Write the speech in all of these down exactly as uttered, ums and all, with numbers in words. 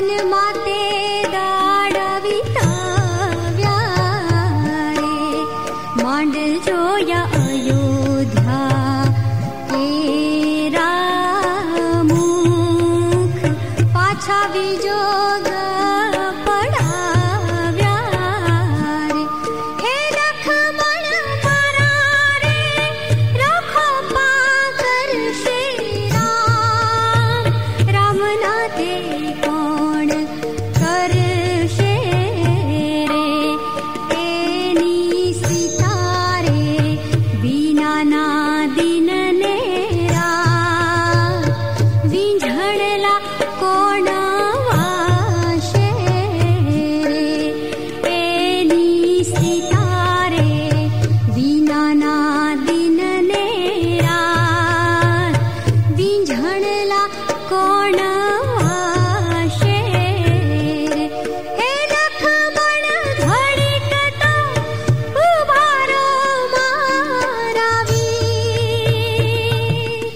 one माते दाड़विता व्यारे मांड जोया अयोध्या केरा मुख पाछा विजोग पड़ाव्यारे हे लखमण मारा रे रखो पाकर श्री राम राम ना ते कोण करशे रे एनी सीता रे बीना ना दिन ने राम विंझणला कोण वाशे रे एनी सीता रे बीना ना दिन ने राम विंझणला कोण वाशे रे हे लखमण घडीक तो उभा रो मारा वीर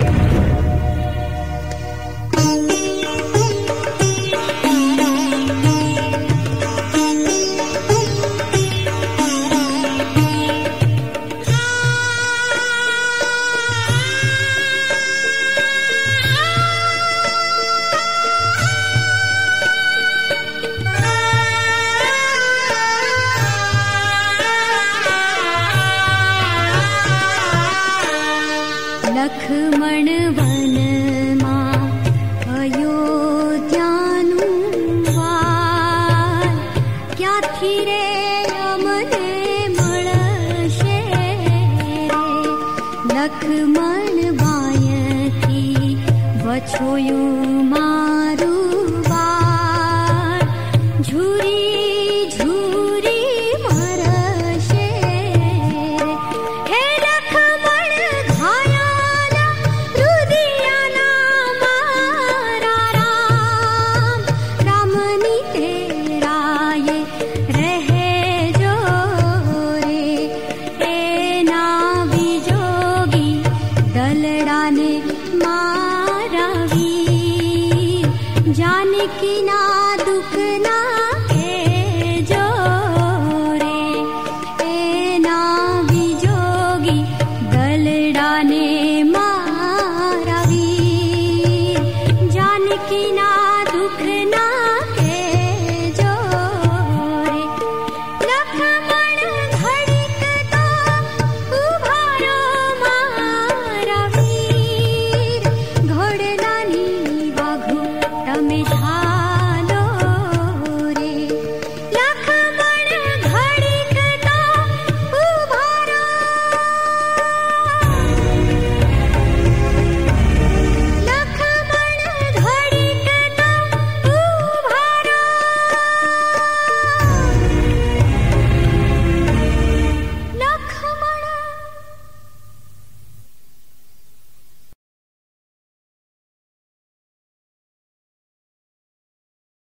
लखमण वन मां अयोध्यानु वाल क्यांथी रे अमने मळशे रे लखमण बायथी वछोयुं मारू बाळ झूरी झूरी मरशे रे हे लखमण घायाला रुदियाना मारा राम रामनी तेराये रहेजो रे एना विजोगी दलडाने मारा वीर जानकी ना दुख ना